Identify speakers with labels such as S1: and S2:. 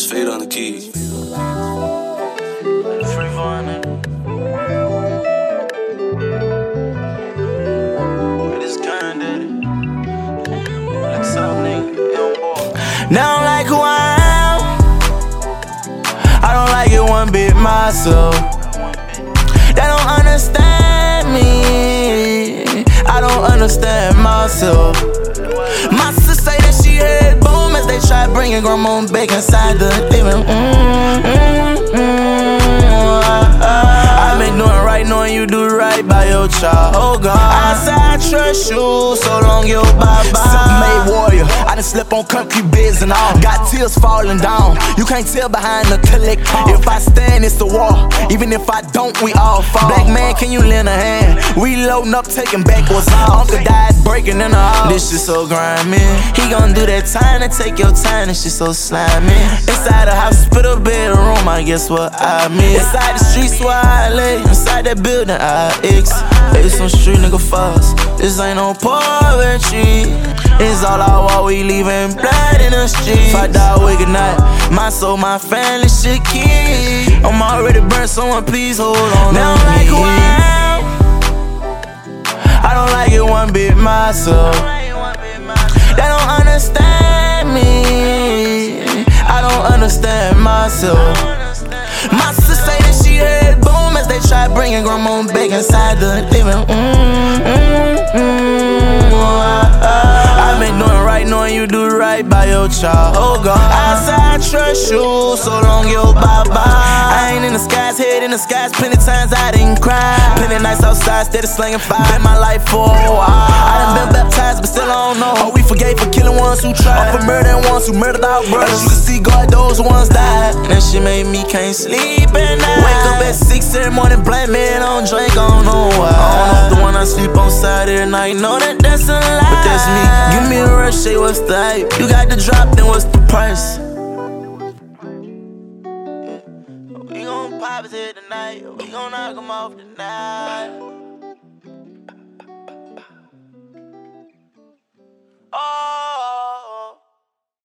S1: It's Fade on the keys.
S2: Free fun, man. It is kind of like some nigga, young boy. They don't like who I am. I don't like it one bit myself. They don't understand me. I don't understand myself. My sister say that she heard boom as they try bringing grandma back inside the demon. I've been doing right, knowing you do right by your child. Oh God, I say I trust you, so long you bye-bye. Self-made warrior, I done slept on concrete beds and all. Got tears falling down, you can't tell behind the collect. If I stand, it's the wall. Even if I don't, we all fall. Black man, can you lend a hand? We loading up, taking back what's off. Uncle died breaking in the house. This shit so grimy. He gon' do that time to take your time. This shit so slimy. Inside the hospital bedroom, I guess what I miss. Inside the streets where I lay. Inside that building, I X. Hey, some street nigga fuss. This ain't no poetry. It's all I want, we leaving blood in the streets. If I die, we good night. My soul, my family should keep. I'm already burnt, someone please hold on. They don't like who I am. I don't like it one bit myself. They don't understand me. I don't understand myself. My sister say that she heard boom as they try bringing grandma back inside the demon. I've been doing right, knowing you do right by your child. Oh God, I say I trust you, so long you bye-bye. I ain't in the skies, head in the skies. Plenty times I didn't cry. Plenty nights outside, steady slinging fire. Been my life for a while. I done been baptized, but still I don't know. Oh, we forgave for killing ones who tried. Or for murdering ones who murdered our brothers. As you can see, God, those ones died. That shit made me can't sleep at night. Wake up at 6 in the morning, blind man, I don't drink, I don't know why. I don't know if the one I sleep on Saturday night, know that that's a lie. But that's me. Give me a rush, say what's the hype. You got the drop, then what's the price? We gon' pop his head tonight. We gon' knock him off tonight.